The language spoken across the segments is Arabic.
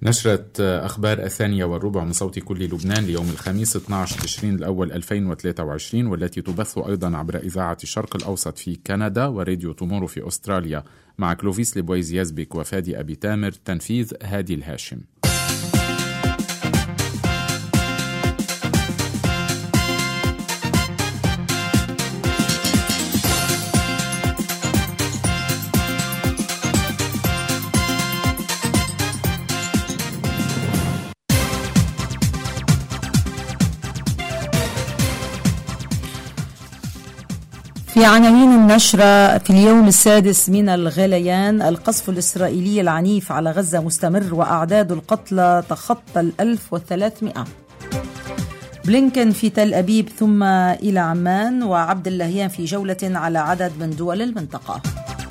نشرة أخبار 1:15 من صوت كل لبنان ليوم الخميس 12 تشرين الأول 2023، والتي تبث أيضا عبر إذاعة الشرق الأوسط في كندا وراديو تومورو في أستراليا، مع كلوفيس لبويز يزبك وفادي أبي تامر. تنفيذ هادي الهاشم. في عناوين النشرة في اليوم السادس من الغليان: القصف الإسرائيلي العنيف على غزة مستمر وأعداد القتلى تخطى 1300. بلينكن في تل أبيب ثم إلى عمان، وعبد اللهيان في جولة على عدد من دول المنطقة.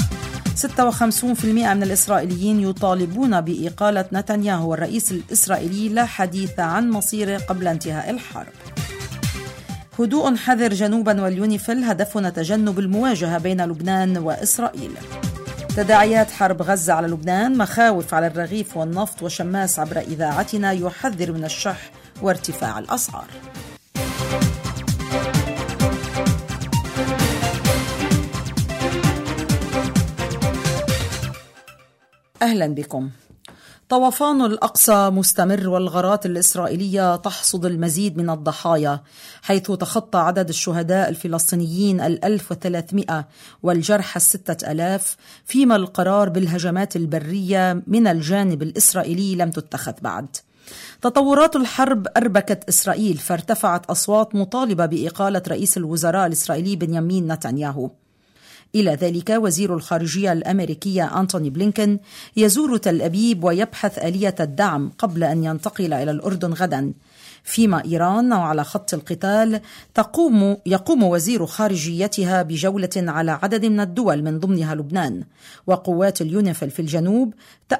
56% من الإسرائيليين يطالبون بإقالة نتنياهو، والرئيس الإسرائيلي لا حديث عن مصيره قبل انتهاء الحرب. هدوء حذر جنوبا واليونيفيل هدفنا تجنب المواجهة بين لبنان وإسرائيل. تداعيات حرب غزة على لبنان: مخاوف على الرغيف والنفط، وشماس عبر إذاعتنا يحذر من الشح وارتفاع الأسعار. أهلا بكم. طوفان الأقصى مستمر، والغارات الإسرائيلية تحصد المزيد من الضحايا، حيث تخطى عدد الشهداء الفلسطينيين 1300 والجرحى 6000، فيما القرار بالهجمات البرية من الجانب الإسرائيلي لم تتخذ بعد. تطورات الحرب أربكت إسرائيل، فارتفعت أصوات مطالبة بإقالة رئيس الوزراء الإسرائيلي بنيامين نتنياهو. إلى ذلك وزير الخارجية الأمريكية أنتوني بلينكن يزور تل أبيب ويبحث آلية الدعم قبل أن ينتقل إلى الأردن غدا، فيما إيران وعلى خط القتال يقوم وزير خارجيتها بجولة على عدد من الدول من ضمنها لبنان، وقوات اليونيفيل في الجنوب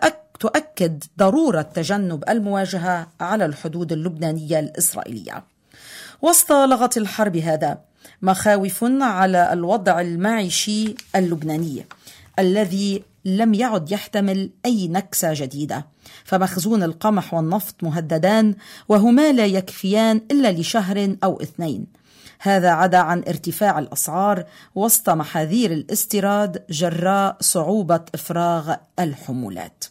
تؤكد ضرورة تجنب المواجهة على الحدود اللبنانية الإسرائيلية. وسط لغط الحرب هذا مخاوف على الوضع المعيشي اللبناني الذي لم يعد يحتمل أي نكسة جديدة، فمخزون القمح والنفط مهددان، وهما لا يكفيان إلا لشهر أو 2. هذا عدا عن ارتفاع الأسعار وسط محاذير الاستيراد جراء صعوبة إفراغ الحمولات.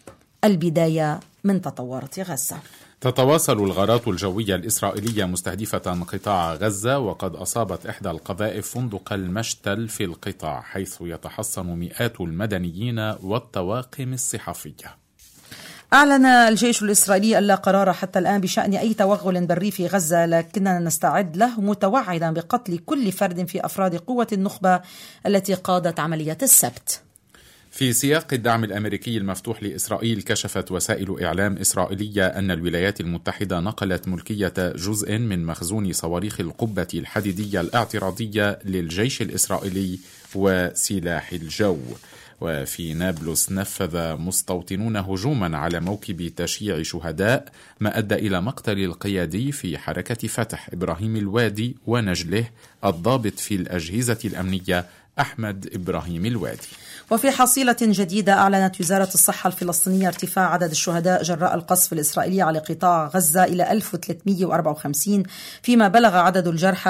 البداية من تطورات غزة. تتواصل الغارات الجوية الإسرائيلية مستهدفة قطاع غزة، وقد أصابت إحدى القذائف فندق المشتل في القطاع، حيث يتحصن مئات المدنيين والطواقم الصحفية. أعلن الجيش الإسرائيلي ألا قرار حتى الآن بشأن أي توغل بري في غزة، لكننا نستعد له، متوعدا بقتل كل فرد في أفراد قوة النخبة التي قادت عملية السبت. في سياق الدعم الأمريكي المفتوح لإسرائيل، كشفت وسائل إعلام إسرائيلية أن الولايات المتحدة نقلت ملكية جزء من مخزون صواريخ القبة الحديدية الاعتراضية للجيش الإسرائيلي وسلاح الجو. وفي نابلس نفذ مستوطنون هجوما على موكب تشييع شهداء، ما أدى إلى مقتل القيادي في حركة فتح إبراهيم الوادي ونجله الضابط في الأجهزة الأمنية أحمد إبراهيم الوادي. وفي حصيلة جديدة، أعلنت وزارة الصحة الفلسطينية ارتفاع عدد الشهداء جراء القصف الإسرائيلي على قطاع غزة إلى 1354، فيما بلغ عدد الجرحى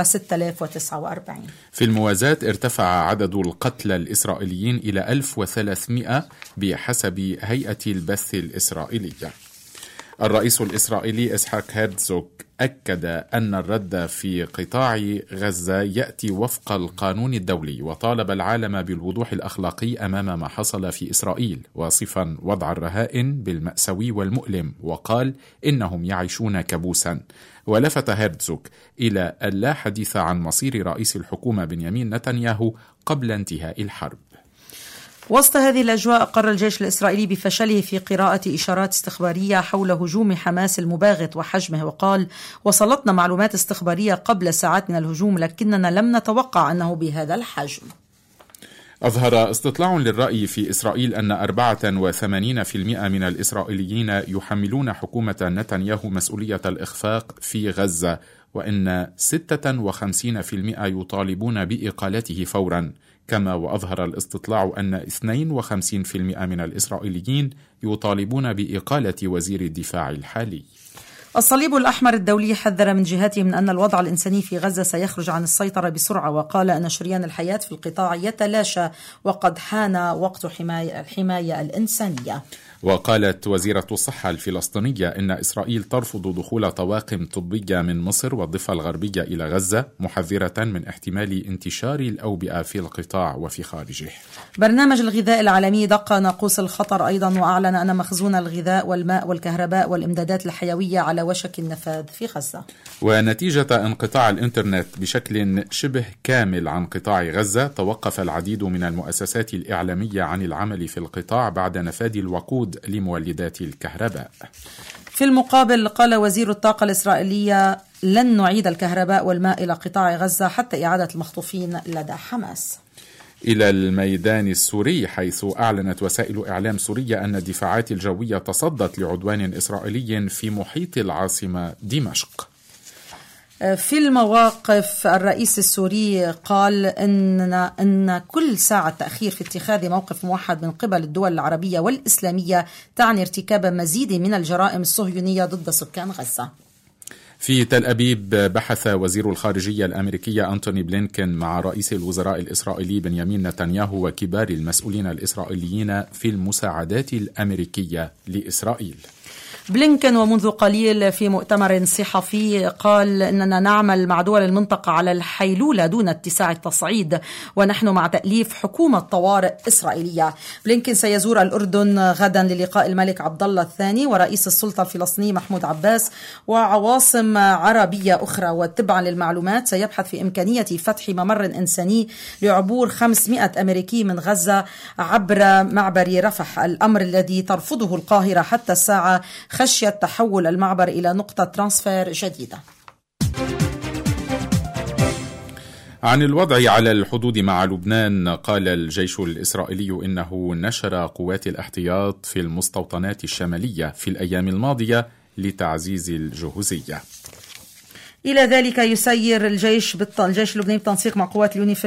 6049. في الموازاة ارتفع عدد القتلى الإسرائيليين إلى 1300 بحسب هيئة البث الإسرائيلية. الرئيس الإسرائيلي إسحاق هيرتزوغ أكد أن الرد في قطاع غزة يأتي وفق القانون الدولي، وطالب العالم بالوضوح الأخلاقي أمام ما حصل في إسرائيل، واصفا وضع الرهائن بالمأساوي والمؤلم، وقال إنهم يعيشون كابوسا. ولفت هيرتزوغ إلى اللا حديث عن مصير رئيس الحكومة بنيامين نتنياهو قبل انتهاء الحرب. وسط هذه الأجواء، قرر الجيش الإسرائيلي بفشله في قراءة إشارات استخبارية حول هجوم حماس المباغت وحجمه، وقال: وصلتنا معلومات استخبارية قبل ساعات من الهجوم، لكننا لم نتوقع أنه بهذا الحجم. أظهر استطلاع للرأي في إسرائيل أن 84% من الإسرائيليين يحملون حكومة نتنياهو مسؤولية الإخفاق في غزة، وأن 56% يطالبون بإقالته فورا، كما وأظهر الاستطلاع أن 52% من الإسرائيليين يطالبون بإقالة وزير الدفاع الحالي. الصليب الأحمر الدولي حذر من جهته من أن الوضع الإنساني في غزة سيخرج عن السيطرة بسرعة، وقال أن شريان الحياة في القطاع يتلاشى وقد حان وقت الحماية الإنسانية. وقالت وزيرة الصحة الفلسطينية إن إسرائيل ترفض دخول طواقم طبية من مصر والضفة الغربية إلى غزة، محذرة من احتمال انتشار الأوبئة في القطاع وفي خارجه. برنامج الغذاء العالمي دق ناقوس الخطر أيضا، وأعلن أن مخزون الغذاء والماء والكهرباء والإمدادات الحيوية على وشك النفاذ في غزة. ونتيجة انقطاع الإنترنت بشكل شبه كامل عن قطاع غزة، توقف العديد من المؤسسات الإعلامية عن العمل في القطاع بعد نفاذ الوقود لمولدات الكهرباء. في المقابل قال وزير الطاقة الإسرائيلية: لن نعيد الكهرباء والماء إلى قطاع غزة حتى إعادة المخطوفين لدى حماس. إلى الميدان السوري، حيث أعلنت وسائل إعلام سورية أن الدفاعات الجوية تصدت لعدوان إسرائيلي في محيط العاصمة دمشق. في المواقف، الرئيس السوري قال إن كل ساعة تأخير في اتخاذ موقف موحد من قبل الدول العربية والإسلامية تعني ارتكاب مزيد من الجرائم الصهيونية ضد سكان غزة. في تل أبيب، بحث وزير الخارجية الأمريكية أنتوني بلينكن مع رئيس الوزراء الإسرائيلي بنيامين نتنياهو وكبار المسؤولين الإسرائيليين في المساعدات الأمريكية لإسرائيل. بلينكن ومنذ قليل في مؤتمر صحفي قال إننا نعمل مع دول المنطقة على الحيلولة دون اتساع التصعيد، ونحن مع تأليف حكومة طوارئ إسرائيلية. بلينكن سيزور الأردن غدا للقاء الملك عبد الله الثاني ورئيس السلطة الفلسطيني محمود عباس وعواصم عربية أخرى. وتبعا للمعلومات سيبحث في إمكانية فتح ممر إنساني لعبور 500 أمريكي من غزة عبر معبر رفح، الأمر الذي ترفضه القاهرة حتى الساعة خشية تحول المعبر إلى نقطة ترانسفير جديدة. عن الوضع على الحدود مع لبنان، قال الجيش الإسرائيلي إنه نشر قوات الاحتياط في المستوطنات الشمالية في الأيام الماضية لتعزيز الجهوزية. إلى ذلك يسير الجيش اللبناني بالتنسيق مع قوات اليونيفيل